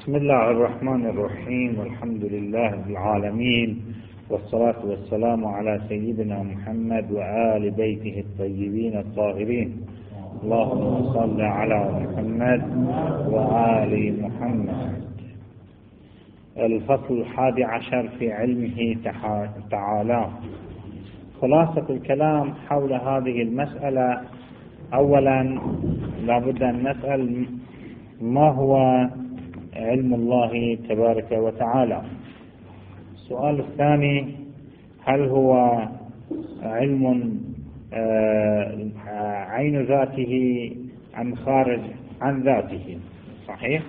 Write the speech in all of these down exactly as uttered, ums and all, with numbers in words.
بسم الله الرحمن الرحيم، والحمد لله رب العالمين، والصلاة والسلام على سيدنا محمد وآل بيته الطيبين الطاهرين. اللهم صل على محمد وآل محمد. الفصل الحادي عشر في علمه تعالى. خلاصة الكلام حول هذه المسألة: أولا لابد أن نسأل ما هو علم الله تبارك وتعالى. السؤال الثاني: هل هو علم عين ذاته أم خارج عن ذاته؟ صحيح؟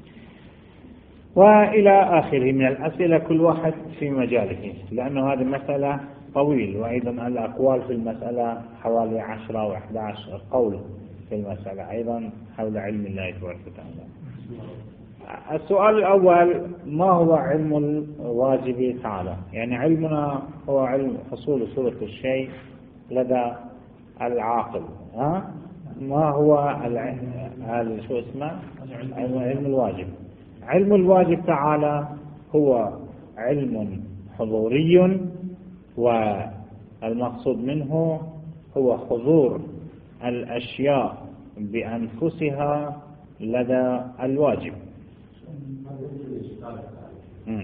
وإلى آخره من الأسئلة، كل واحد في مجاله، لأنه هذه مسألة طويل، وأيضا الأقوال في المسألة حوالي عشرة أو أحد عشر قول في المسألة أيضا حول علم الله تبارك وتعالى. السؤال الأول: ما هو علم الواجب تعالى؟ يعني علمنا هو علم حصول صورة الشيء لدى العاقل. ها؟ ما هو العلم؟ شو اسمه؟ علم الواجب. علم الواجب تعالى هو علم حضوري، والمقصود منه هو حضور الأشياء بأنفسها لدى الواجب. مم.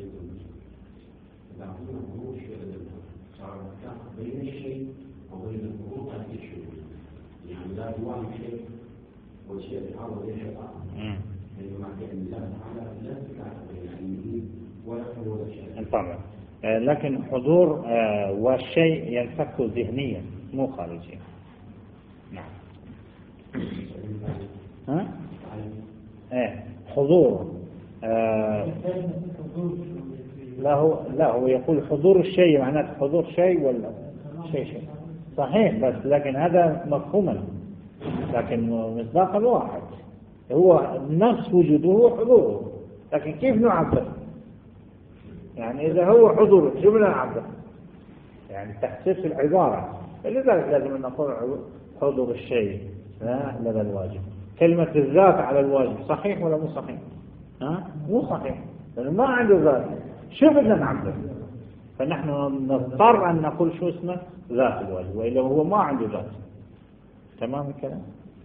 طبعا، لكن حضور والشيء ينفك ذهنيا مو خارجيا. نعم. ها؟ ايه حضور. آه لا هو لا هو يقول حضور الشيء، معناته حضور شيء ولا شيء شيء صحيح، بس لكن هذا مفهوما، لكن مصداقا واحد، هو نفس وجوده حضوره، لكن كيف نعبر؟ يعني إذا هو حضور شو بدنا نعبر؟ يعني تحسيس العبارة، فلذلك لازم نقول حضور الشيء لدى الواجب. كلمة الذات على الواجب صحيح ولا مو صحيح؟ ها؟ مو صحيح، لأنه ما عنده ذات، شو بدنا نعبر؟ فنحن نضطر أن نقول شو اسمه ذات الواجب، وإلا هو ما عنده ذات. تمام الكلام؟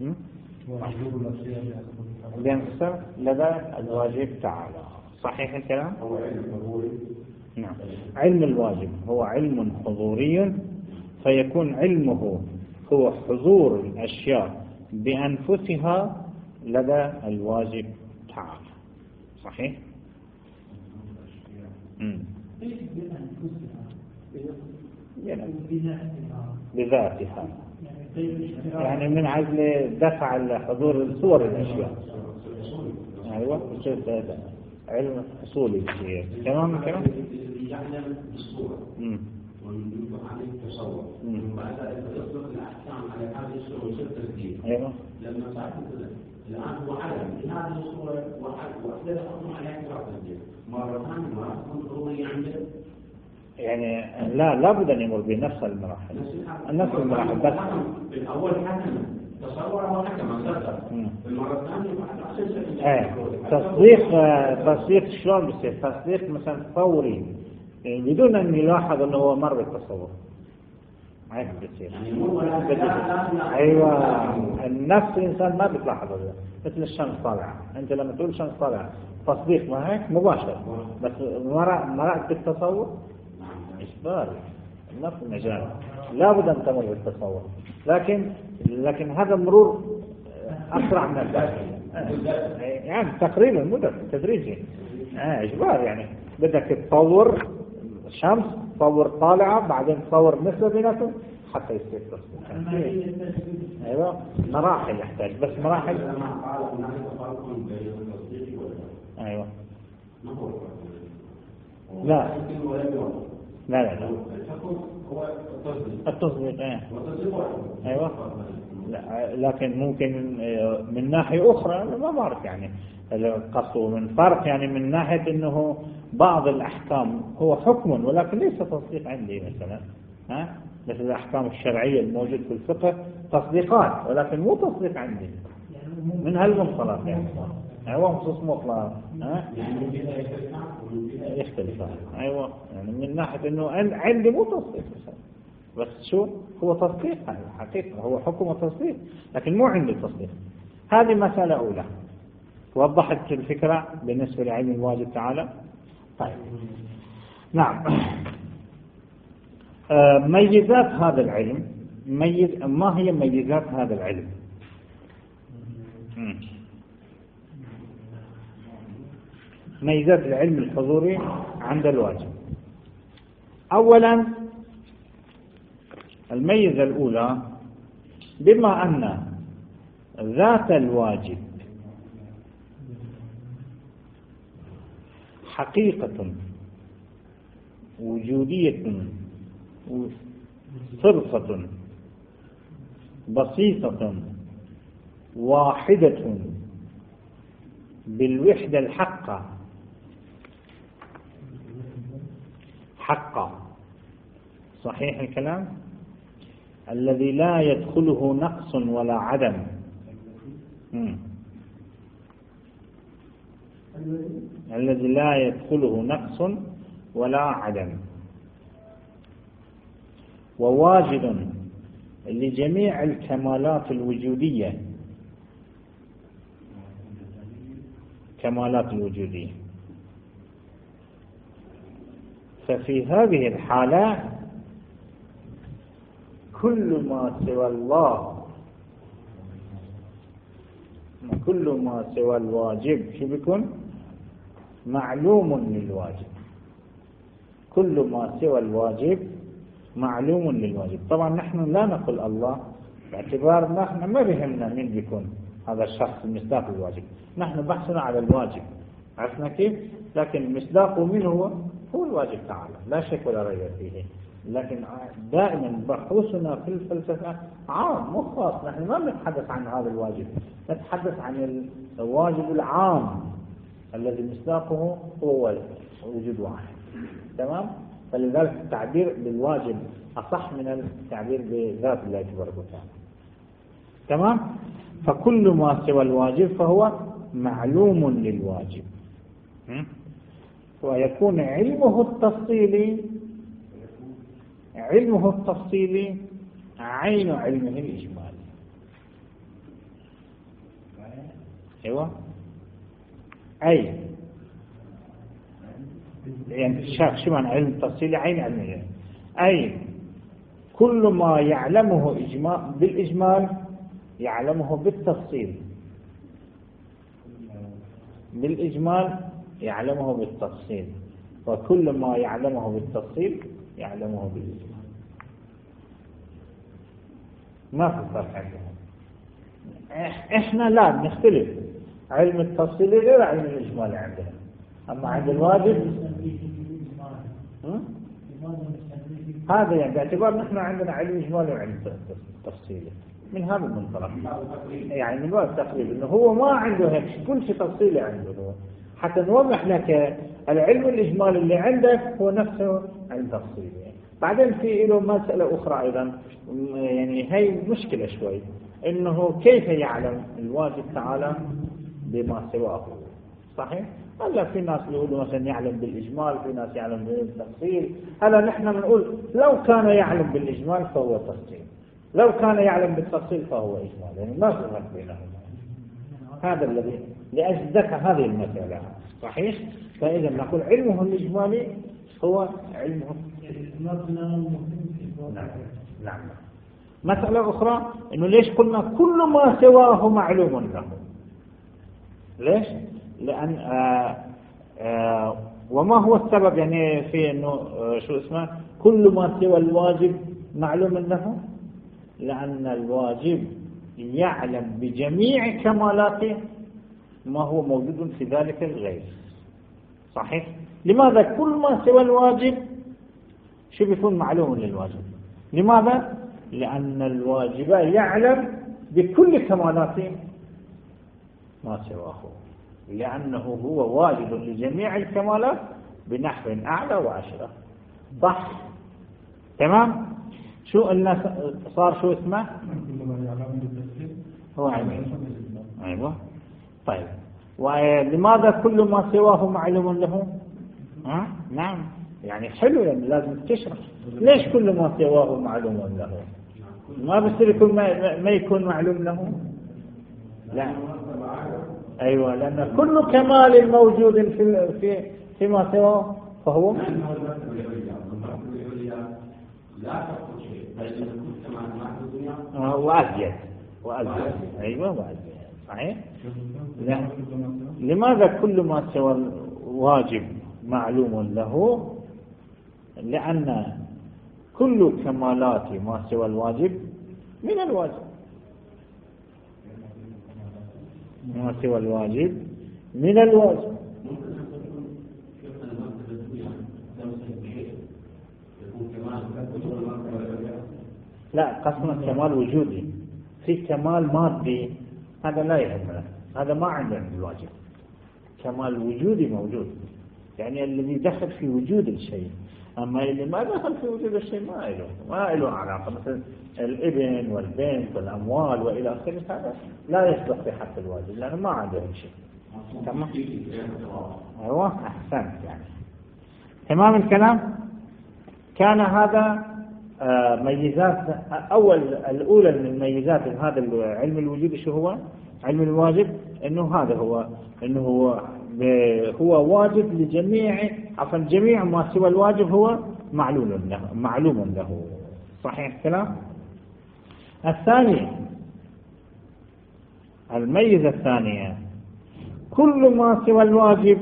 بينصر لدى الواجب تعالى. صحيح الكلام؟ نعم. علم الواجب هو علم حضوري، فيكون علمه هو حضور الأشياء بأنفسها لدى الواجب تعالى. صحيح؟ امم بذاتها، يعني من عزل دفع حضور صور الأشياء. أيوة، علم حصولي. تمام الكلام؟ يعلم الصورة ويطلق عليه التصور، وبعد ذلك يطلق الأحكام على هذه الصورة ويصير تسجيل. أيوة. لما صار الآن هو علم بهذه الصورة وحده حكم عليها تسجيل مرة ثانية مرة تكون ضرورية عنده. يعني لا لابد أن يمر بنفس المراحل. نفس المراحل، بس في الأول حكم تصور هو حكم أصدق. في المرة الثانية ايه تصديق. تصديق شلون بيصير؟ تصديق مثلا فوري، يعني بدون ان يلاحظ انه هو مر بالتصور. هيك بيصير. ايوه، النفس الانسان ما بتلاحظ هذا، مثل الشمس طالعه، انت لما تقول الشمس طالعه تصديق ما هيك مباشر، بس مرق مرقت بالتصور اجباري. نفس المجال لابد ان تمر بالتصور، لكن لكن هذا مرور اسرع من الداخل، يعني تقريبا مدة تدريجي. اه اجبار، يعني بدك تصور شمس، تصور طالعة، بعدين تصور مثل بيناتهم حتى يصير تصوير. ايوه مراحل يحتاج، بس مراحل. ايوه لا لا لا لا التصديق. ايه ايوه، لا لكن ممكن من ناحية أخرى ما بعرف، يعني قصوا من فرق، يعني من ناحية أنه بعض الأحكام هو حكم ولكن ليس تصديق عندي مثلا، ها مثل الأحكام الشرعية الموجود في الفقه تصديقات ولكن مو تصديق عندي، من هالمنطلق يعني. أيوة خصوص مطلق يختلف. أيوة يعني من ناحية إنه عندي مو تصديق بس شو هو تصديق حقيقة هو حكم وتصديق لكن مو عندي تصديق. هذه مسألة أولى وضحت الفكرة بالنسبة لعلم الواجب تعالى. طيب نعم. آه ميزات هذا العلم ميز ما هي ميزات هذا العلم؟ مم. ميزات العلم الحضوري عند الواجب. أولا الميزة الأولى بما أن ذات الواجب حقيقة وجودية صرفة بسيطة واحدة بالوحدة الحقة حقا صحيح الكلام الذي لا يدخله نقص ولا عدم. مم. الذي لا يدخله نقص ولا عدم وواجد لجميع الكمالات الوجودية كمالات الوجودية. ففي هذه الحالة كل ما سوى الله كل ما سوى الواجب شو بيكون معلوم للواجب. كل ما سوى الواجب معلوم للواجب. طبعا نحن لا نقول الله باعتبار نحن ما بهمنا من بيكون هذا الشخص المصداق الواجب. نحن بحثنا على الواجب عرفنا كيف لكن المصداق من هو هو الواجب تعالى لا شك ولا ريب فيه. لكن دائما بحوثنا في الفلسفة عام مو خاص. نحن ما نتحدث عن هذا الواجب نتحدث عن الواجب العام الذي مصداقه هو وجود واحد. تمام. فلذلك التعبير بالواجب أصح من التعبير بذات الله تبارك وتعالى. تمام. فكل ما سوى الواجب فهو معلوم للواجب ويكون علمه التفصيلي علمه التفصيلي عين علمه الإجمالي. ايوه اي يعني شاف شو معنى علم التفصيلي عين علمه اي كل ما يعلمه إجمال بالإجمال يعلمه بالتفصيل بالإجمال يعلمه بالتفصيل وكل ما يعلمه بالتفصيل يعلمه بالإجمال. ما في فرق عندهم. احنا لا نختلف. علم التفصيل غير علم الإجمال عندنا. أما عند الواجب هذا يعني باعتبار نحن عندنا علم إجمالي وعلم تفصيلي من هذا المنطلق يعني من باب التقريب انه هو ما عنده هيك كل شيء تفصيلي عنده هو. حتى نوضح لك العلم الإجمالي اللي عندك هو نفسه علم تفصيلي. بعدين في له مسألة أخرى أيضا يعني هي مشكلة شوي إنه كيف يعلم الواجب تعالى بما سواه. صحيح؟ هلا في ناس يقولوا مثلا يعلم بالإجمال في ناس يعلم بالتفصيل. هلا نحن بنقول لو كان يعلم بالإجمال فهو تفصيل لو كان يعلم بالتفصيل فهو إجمال يعني ما في فرق بينهما. هذا الذي لأجل ذكر هذه المسألة. صحيح؟ فإذا نقول علمه الإجمالي هو علمه. نعم. نعم. مسألة أخرى إنه ليش قلنا كل ما سواه معلوم له. ليش؟ لأن آآ آآ وما هو السبب يعني في إنه شو اسمه كل ما سوى الواجب معلوم له لأن الواجب يعلم بجميع كمالاته ما هو موجود في ذلك الغير. صحيح؟ لماذا كل ما سوى الواجب شو بيكون معلوم للواجب؟ لماذا؟ لأن الواجب يعلم بكل كمالات ما سواه لأنه هو واجد لجميع الكمالات بنحو أعلى وأشرف. صح؟ تمام؟ شو الناس صار شو اسمه؟ هو علم. أيوة. طيب ولماذا كل ما سواه معلوم له؟ ها؟ نعم، يعني حلو، يعني لازم تشرح ليش كل ما سواه معلوم له. ما بصير يكون ما, ما يكون معلوم له. لا، أيوة، لأن كل كمال موجود في في فيما سواه فهو لا تقول شيء، بل يكون كما ما في الدنيا وأزيد وأزيد. أيوة وأزيد، صحيح. لماذا كل ما سوى الواجب معلوم له؟ لأن كل كمالات ما سوى الواجب من الواجب، ما سوى الواجب من الواجب. لا، قسم الكمال وجودي، في كمال مادي هذا لا يهمنا، هذا ما عندنا في الواجب. كمال وجودي موجود، يعني الذي دخل في وجود الشيء. أما اللي ما دخل في وجود الشيء ما له ما له علاقة، مثل الابن والبنت والأموال وإلى آخره، هذا لا يصلح في حق الواجب لأنه ما عندهم شيء. تمام. أيوة، أحسنت. يعني تمام الكلام. كان هذا آه ميزات أول الأولى من الميزات هذا علم الوجود. شو هو علم الواجب؟ إنه هذا هو إنه هو هو واجب لجميع عفوا جميع ما سوى الواجب هو معلوم له معلوم له. صحيح الكلام. الثاني، الميزة الثانية، كل ما سوى الواجب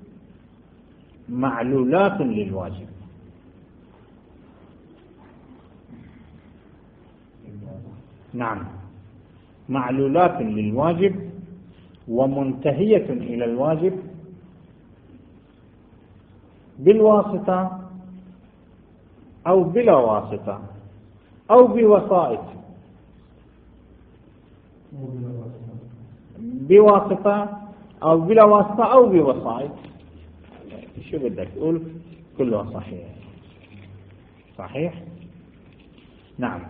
معلولات للواجب. نعم، معلولات للواجب ومنتهية إلى الواجب بالواسطة أو بلا واسطة أو بوسائط. بواسطة أو بلا واسطة أو بوسائط. شو بدك تقول؟ كله صحيح. صحيح. نعم.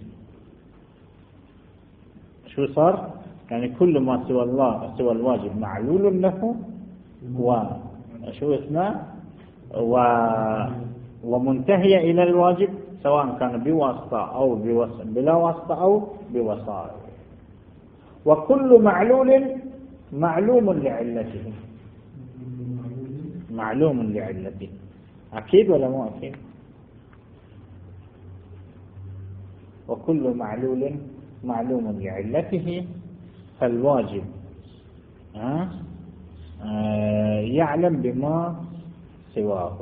شو صار؟ يعني كل ما سوى الله سوى الواجب معلول له، وشو اسمه، و ومنتهي إلى الواجب سواء كان بواسطة أو بوس... بلا واسطة أو بوسائط. وكل معلول معلوم لعلته. معلوم لعلته. أكيد ولا مو أكيد؟ وكل معلول معلوم لعلته، فالواجب آه آه يعلم بما سواه.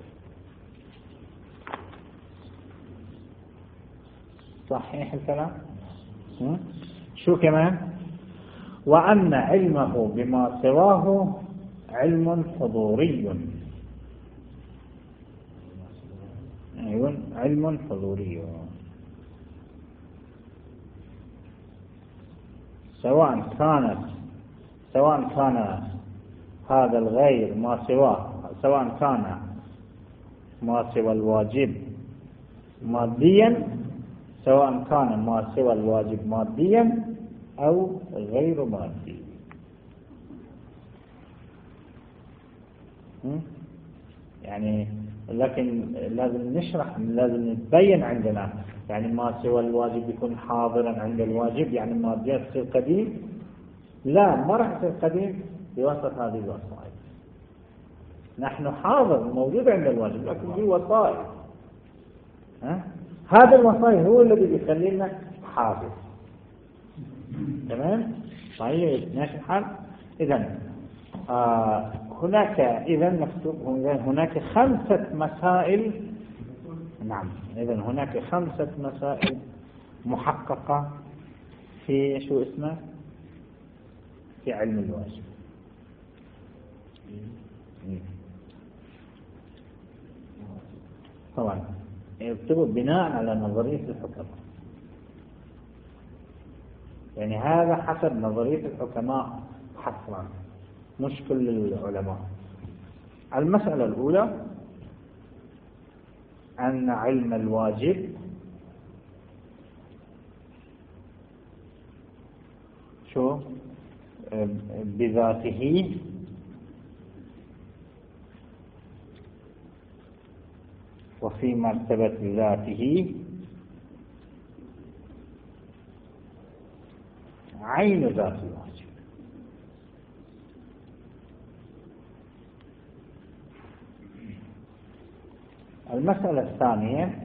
صحيح الكلام. شو كمان؟ وأن علمه بما سواه علم حضوري. أيوة، علم حضوري، سواء كانت سواء كان هذا الغير ما سواه، سواء كان ما سوى الواجب ماديا، سواء كان ما سوى الواجب ماديا أو غير مادي. يعني لكن لازم نشرح، لازم نبين عندنا، يعني ما سوى الواجب يكون حاضرا عند الواجب، يعني ماديات تصير قديم. لا، ما راح تصير قديم بواسطة هذه الوسائل. نحن حاضر موجود عند الواجب لكن في وسائل. ها؟ هذا الوسائل هو الذي بيخلينا حاضر. تمام؟ طيب ماشي الحال. إذن آه هناك إذن مكتوب هناك خمسة مسائل. نعم، إذن هناك خمسة مسائل محققة في شو اسمه في علم الواجب. طبعا يكتبوا بناء على نظرية الحكماء، يعني هذا حسب نظرية الحكماء حصرا، مش كل العلماء. المسألة الأولى أن علم الواجب شو بذاته وفي مرتبة ذاته عين ذات الواجب. المسألة الثانية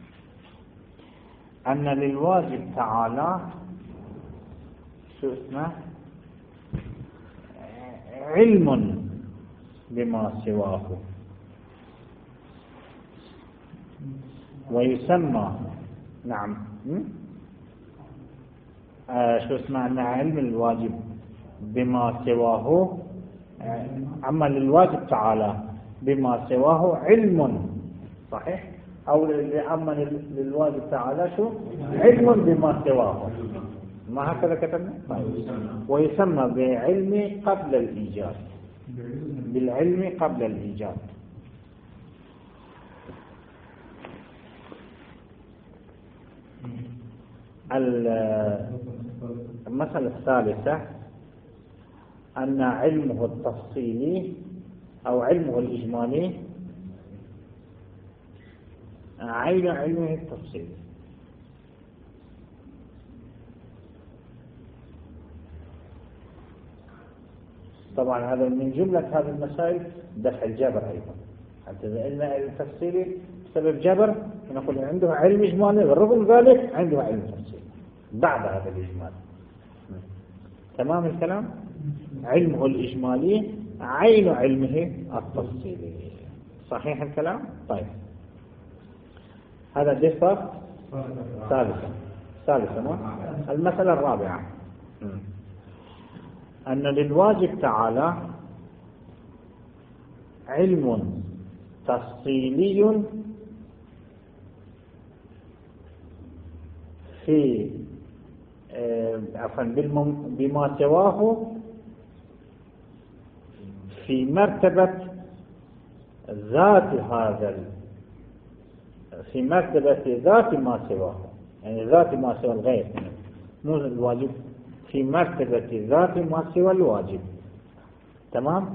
أن للواجب تعالى شو اسمه علم بما سواه، ويسمى نعم آه شو اسمه أن علم الواجب بما سواه، أما للواجب تعالى بما سواه علم، صحيح؟ أو أما للواجب تعالى شو علم بما سواه، ما هكذا كتبنا؟ ويسمى بعلم قبل الإيجاد، بالعلم قبل الإيجاد. المسألة الثالثة أن علمه التفصيلي أو علمه الإجمالي عين علمه التفصيلي. طبعا هذا من جملة هذه المسائل دفع الجبر أيضا، حتى إذا التفصيلي بسبب جبر نقول عنده علم إجمالي، بالرغم ذلك عنده علم تفصيلي بعد هذا الإجمال. تمام الكلام؟ علمه الإجمالي عين علمه التفصيلي. صحيح الكلام؟ طيب هذا دفع ثالثا ثالثا المسألة الرابعة أن للواجب تعالى علم تفصيلي في عفوا بما سواه في مرتبة ذات هذا، في مرتبة ذات ما سواه، يعني ذات ما سوى الغير مو الواجب، في مرتبة ذات ما سوى الواجب. تمام؟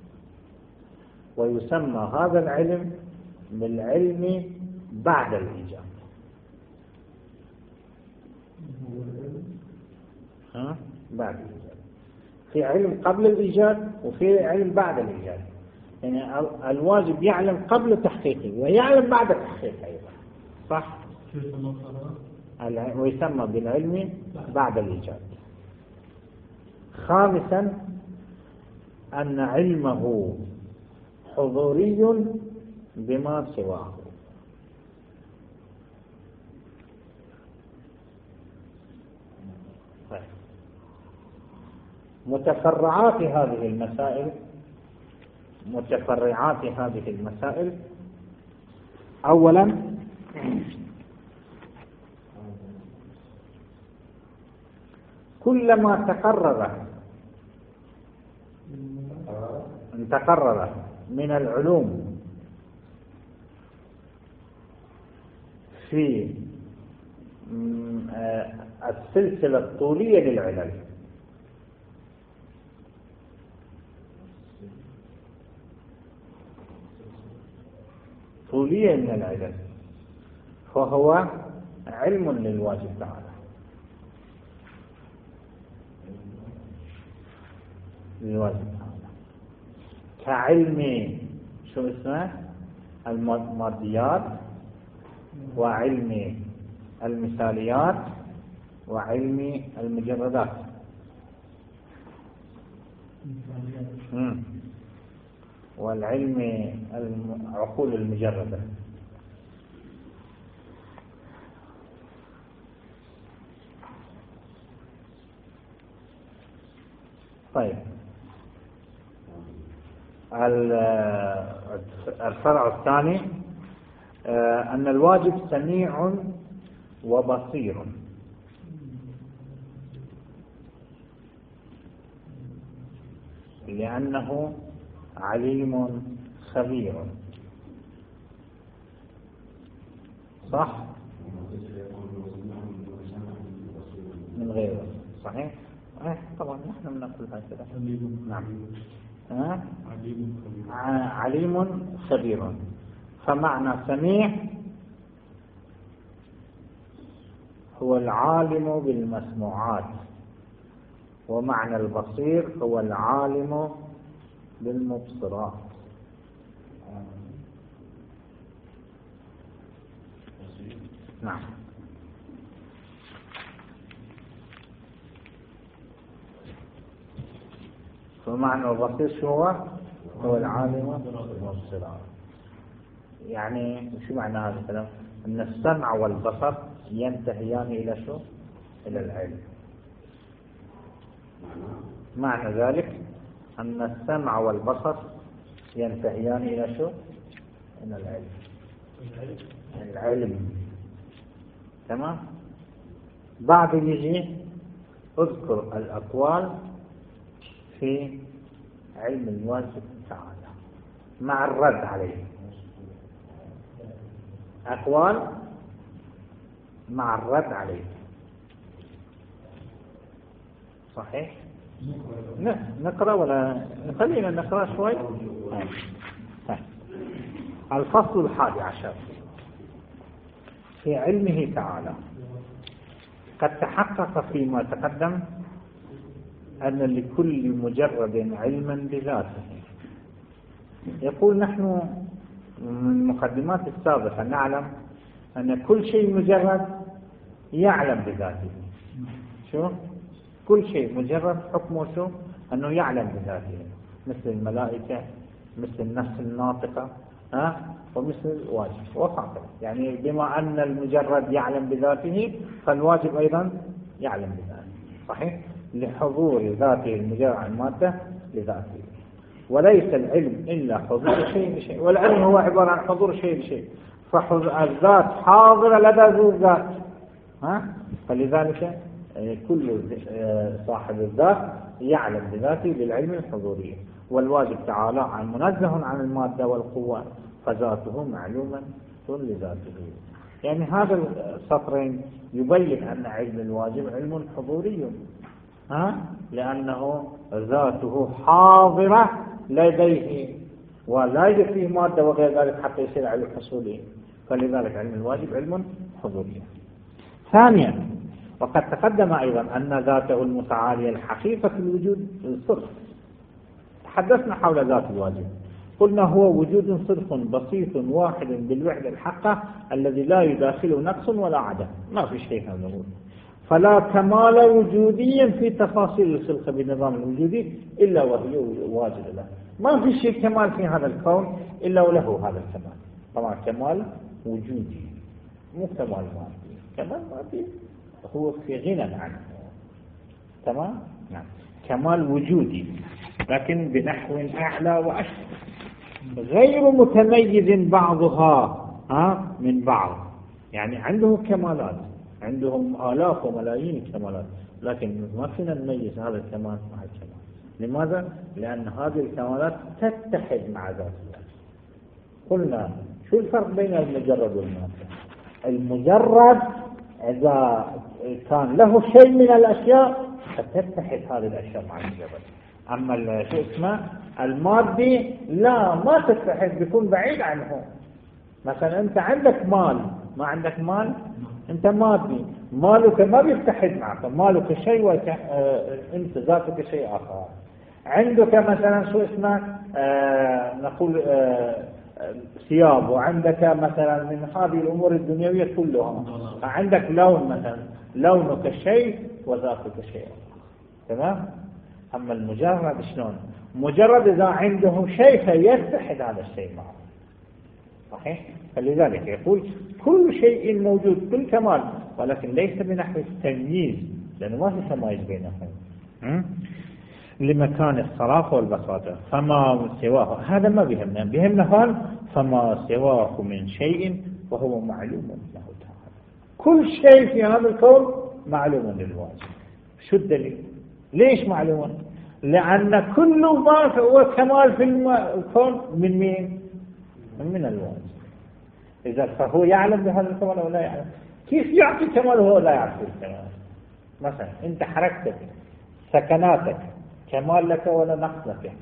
ويسمى هذا العلم بالعلم بعد الإيجاد. ها؟ بعد الإيجاد. في علم قبل الإيجاد وفي علم بعد الإيجاد، يعني الواجب يعلم قبل تحقيقه ويعلم بعد تحقيقه أيضا، صح؟ ويسمى بالعلم بعد الإيجاد. خامسا أن علمه حضوري بما سواه. متفرعات هذه المسائل متفرعات هذه المسائل أولا كلما تقرر تقرر من العلوم في السلسلة الطولية للعلل، طولية من العلل، فهو علم للواجب تعالى. للواجب تعالى كعلم شو اسمه الماديات، وعلم المثاليات، وعلم المجردات. مم. والعلم العقول المجردة. طيب الفرع الثاني أن الواجب سميع وبصير، لأنه عليم خبير، صح؟ من غيره، صحيح؟ إيه طبعا نحن بنقول هكذا. نعم. عليم خبير. عليم خبير. فمعنى سميع هو العالم بالمسموعات، ومعنى البصير هو العالم بالمبصرات. نعم. فمعنى البصير شو هو؟ هو العالم بالمبصرات. يعني شو معنى هذا الكلام؟ أن السمع والبصر ينتهيان إلى شو؟ إلى العلم. معنى ذلك أن السمع والبصر ينتهيان إلى شو؟ إلى العلم. العلم. تمام؟ بعد يجي اذكر الأقوال في علم الواجب تعالى مع الرد عليه. أقوال مع الرد عليه. صحيح؟ نقرأ ولا خلينا نقرأ شوي. الفصل الحادي عشر في علمه تعالى. قد تحقق فيما تقدم أن لكل مجرد علما بذاته. يقول نحن من المقدمات السابقة نعلم أن كل شيء مجرد يعلم بذاته. شو؟ كل شيء مجرد حكمه شو؟ أنه يعلم بذاته، مثل الملائكة، مثل النفس الناطقة، ها؟ ومثل الواجب وفاقه. يعني بما أن المجرد يعلم بذاته فالواجب أيضا يعلم بذاته. صحيح؟ لحضور ذاته المجرد المادة لذاته. وليس العلم إلا حضور شيء بشيء، والعلم هو عبارة عن حضور شيء بشيء. فالذات حاضرة لدى ذو الذات، ها؟ فلذلك كل صاحب الذات يعلم بذاته بالعلم الحضوري. والواجب تعالى عن منزه عن المادة والقوة، فذاته معلومة لذاته. يعني هذا السطرين يبين أن علم الواجب علم حضوري، ها؟ لأنه ذاته حاضرة لديه ولا يوجد فيه مادة وغير ذلك حتى يصير علم حصولي، فلذلك علم الواجب علم حضوري. ثانيا، وقد تقدم أيضا أن ذاته المتعالية الحقيقة في الوجود صرف. تحدثنا حول ذات الواجب، قلنا هو وجود صرف بسيط واحد بالوحدة الحقة الذي لا يداخله نقص ولا عدم، ما في شيء هذا هو. فلا كمال وجودي في تفاصيل الخلقة بالنظام الوجودي إلا وهي واجد له. ما في شيء كمال في هذا الكون إلا وله هذا الكمال. طبعا كمال وجودي مو كمال مادي. كمال مادي هو في غنى عنه. تمام؟ نعم. كمال وجودي لكن بنحو أعلى وأشد، غير متميز بعضها ها من بعض. يعني عندهم كمالات، عندهم آلاف وملايين الكمالات، لكن ما فينا نميز هذا الكمال مع الكمال. لماذا؟ لأن هذه الكمالات تتحد مع ذات الله. قلنا شو الفرق بين المجرد والمادة؟ المجرد إذا كان له شيء من الأشياء فتتحد هذه الأشياء مع المجرد. أما شو اسمه المادي لا، ما تتحد، بيكون بعيد عنه. مثلا أنت عندك مال، ما عندك مال، أنت مادي، مالك ما بيتحد معك، مالك شيء وأنت ذاتك شيء آخر. عندك مثلا شو اسمه آه نقول آه ثياب، وعندك مثلا من هذه الأمور الدنيوية كلها. عندك لون مثلا، لونك شيء وذاتك شيء، تمام؟ أما المجرد شلون؟ مجرد إذا عنده شيء فيتحد هذا الشيء معه. صحيح؟ فلذلك يقول كل شيء موجود، كل كمال، ولكن ليس بنحو التمييز، لأنه ما في تمايز بينهم لمكان الصراخ والبساطة. فما سواه هذا ما بيهمنا، بيهمنا قال فما سواه من شيء وهو معلوم له تعالى. كل شيء في هذا الكون معلوم للواجب. شو الدليل؟ ليش معلوم؟ لأن كل ما هو كمال في الكون من مين؟ من الواجب. إذا فهو يعلم بهذا الكمال أو لا يعلم. كيف يعطي كمال وهو لا يعطي الكمال؟ مثلا أنت حركتك سكناتك كمال لك ولا نقص لك؟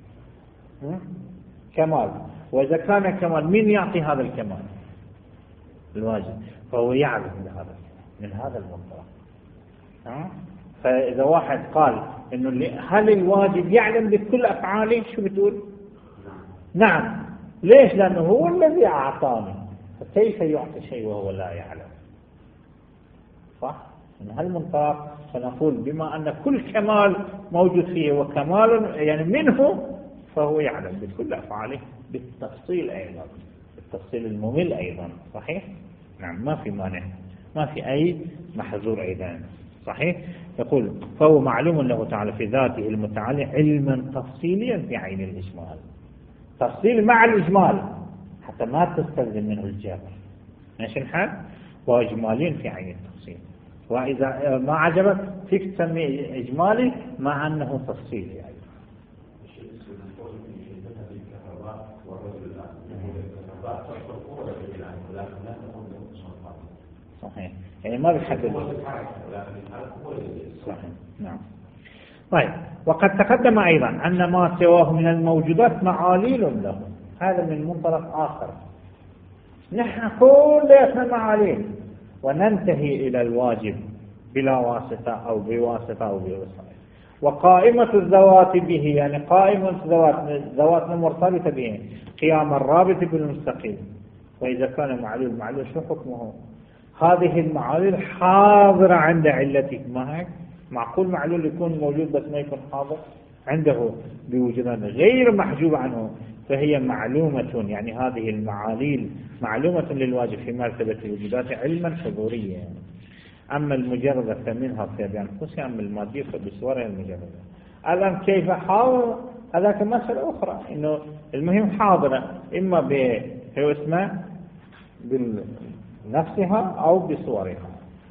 كمال. وإذا كان كمال من يعطي هذا الكمال؟ الواجب، فهو يعرف من هذا من هذا المنطلق. فإذا واحد قال إنه هل الواجب يعلم بكل أفعاله، شو بتقول؟ نعم. ليش؟ لأنه هو الذي أعطاني، فكيف يعطي شيء وهو لا يعلم؟ صح؟ من هالمنطلق فنقول بما أن كل كمال موجود فيه وكمال يعني منه، فهو يعلم بكل أفعاله بالتفصيل أيضا، بالتفصيل الممل أيضا. صحيح؟ نعم، ما في مانع، ما في أي محظور أيضا. صحيح؟ يقول فهو معلوم له تعالى في ذاته المتعالي علما تفصيليا في عين الإجمال، تفصيل مع الإجمال حتى ما تستلزم منه الجبر، ماشي الحال، وإجمالين في عين التفصيل. وإذا ما عجبك فيك تسمي إجمالي مع أنه تفصيلي يعني. صحيح، يعني ما بيحدد. صحيح، نعم. طيب، وقد تقدم أيضا أن ما سواه من الموجودات معاليل له، هذا من منطلق آخر. نحن كلنا معاليل وننتهي إلى الواجب بلا واسطة أو بواسطة أو بوسائل. وقائمة الذوات به، يعني قائمة الذوات ذواتنا مرتبطة به، قيام الرابط بالمستقيم. وإذا كان معلول معلول شو حكمه؟ هذه المعاليل حاضرة عند علتك، ما هيك؟ معقول معلول يكون موجود بس ما يكون حاضر عنده بوجودان غير محجوب عنه، فهي معلومة. يعني هذه المعاليل معلومة للواجب في مرتبة الوجودات علما حضوريا. يعني. أما المجردة فمنها بأنفسها، أما المادية فبصورها المجردة. الآن كيف حاضر؟ هذاك مسألة أخرى، إنه المهم حاضرة إما باسمها بنفسها أو بصورها.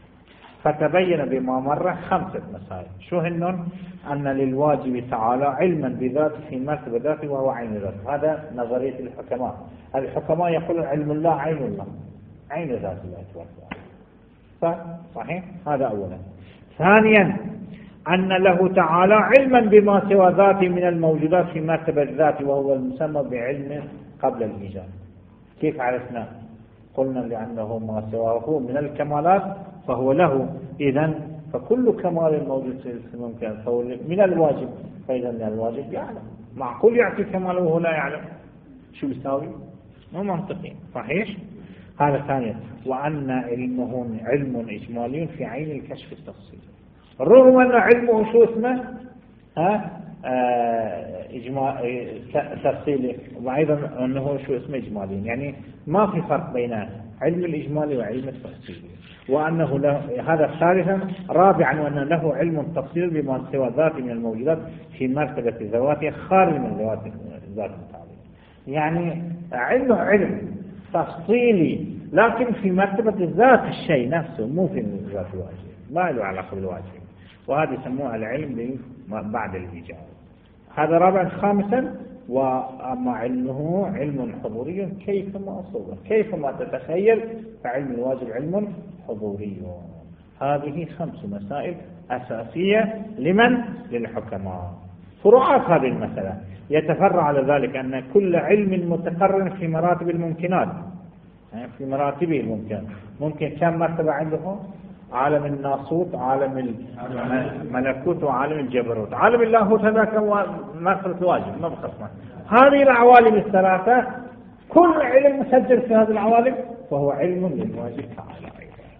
فتبين بما مر خمسة مسائل. شو هن؟ أن للواجب تعالى علما بذاته في مرتبة ذاته وهو عين ذاته. هذا نظرية الحكماء. الحكماء يقولون علم الله عين الله، عين ذات الله تبارك. صحيح؟ هذا أولا. ثانيا أن له تعالى علما بما سوى ذاته من الموجودات في مرتبة ذاته وهو المسمى بعلم قبل الإيجاد. كيف عرفنا؟ قلنا لأنه ما سواه من الكمالات فهو له، إذن فكل كمال موجود في الممكن فهو من الواجب، فإذا من الواجب يعلم. معقول يعطي كماله وهو لا يعلم؟ شو بيساوي؟ مو منطقي. صحيح؟ هذا ثانيا. وأن علمه علم إجمالي في عين الكشف التفصيلي، رغم أن علمه شو اسمه؟ ها؟ آه إجمال تفصيلي، وأيضا أنه شو اسمه إجمالي. يعني ما في فرق بين علم الإجمالي وعلم التفصيلي. وأنه له هذا ثالثا. رابعا وأن له علم تفصيل بما سوى ذاته من الموجودات في مرتبة ذواته خارج من ذوات ذات التعليم. يعني عنده علم تفصيلي لكن في مرتبة ذات الشيء نفسه، مو في ذات الواجب، ما له علاقة بالواجب. وهذا يسموه العلم بعد الإيجاد. هذا رابعا. خامسا وأما علمه علم حضوري كيفما أصوله، كيفما تتخيل فعلم الواجب علم حضوري. هذه خمس مسائل أساسية لمن؟ للحكماء. فروعات هذه المسألة يتفرع على ذلك أن كل علم متقرن في مراتب الممكنات، في مراتبه الممكن. ممكن كم مرتبة عنده؟ عالم الناسوت، عالم الملكوت، وعالم الجبروت. عالم اللاهوت هذاك هو مرتبة الواجب، ما بخصمه. هذه العوالم الثلاثة كل علم مسجل في هذه العوالم وهو علم للواجب تعالى.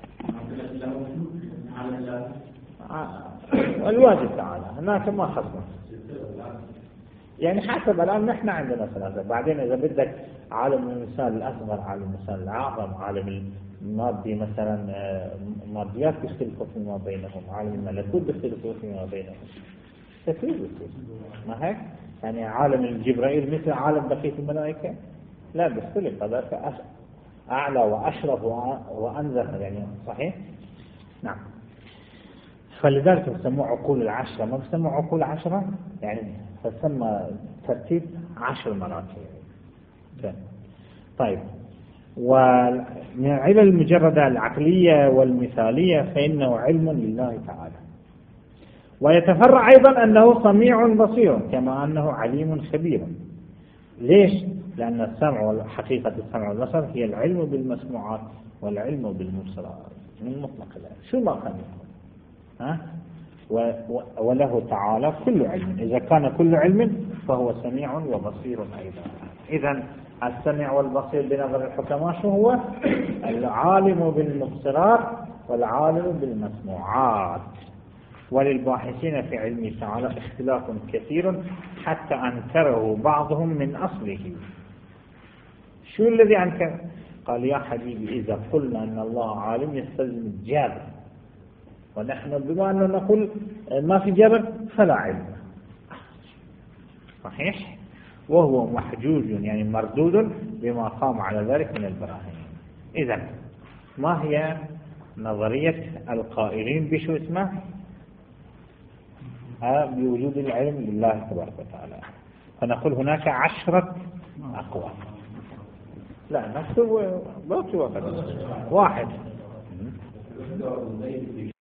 الواجب تعالى هناك ما خصمه. يعني حسب الآن نحن عندنا ثلاثة. بعدين إذا بدك عالم الإنسان الأصغر، عالم الإنسان الأعظم، عالم المادي مثلا ماديات بيختلفوا فيما بينهم، عالم الملكوت بيختلفوا فيما بينهم. تكليف ما هيك؟ يعني عالم الجبرائيل مثل عالم بقية الملائكة؟ لا، بيختلف. هذا أعلى وأشرف وأنزه يعني. صحيح؟ نعم. فلذلك بسموه عقول العشرة. ما بسموه عقول عشرة يعني فسمى ترتيب عشر مراتب. طيب، ومن علم المجردة العقلية والمثالية فإنه علم لله تعالى. ويتفرع أيضا أنه سميع بصير كما أنه عليم خبير. ليش؟ لأن السمع وحقيقة السمع والبصر هي العلم بالمسموعات والعلم بالمبصرات من مطلق العلم شو ما كان يكون. ها؟ وله تعالى كل علم، إذا كان كل علم فهو سميع وبصير أيضا. إذن السميع والبصير بنظر الحكماء شو هو؟ العالم بالمبصرات والعالم بالمسموعات. وللباحثين في علمه تعالى اختلاف كثير حتى أنكره بعضهم من أصله. شو الذي أنكر؟ قال يا حبيبي إذا قلنا أن الله عالم يستلزم الجابر، ونحن بما أننا نقول ما في جبر فلا علم. صحيح؟ وهو محجوج يعني مردود بما قام على ذلك من البراهين. إذن ما هي نظرية القائلين بشو اسمه بوجود العلم لله تبارك وتعالى؟ فنقول هناك عشرة أقوال. لا نكتب واحد.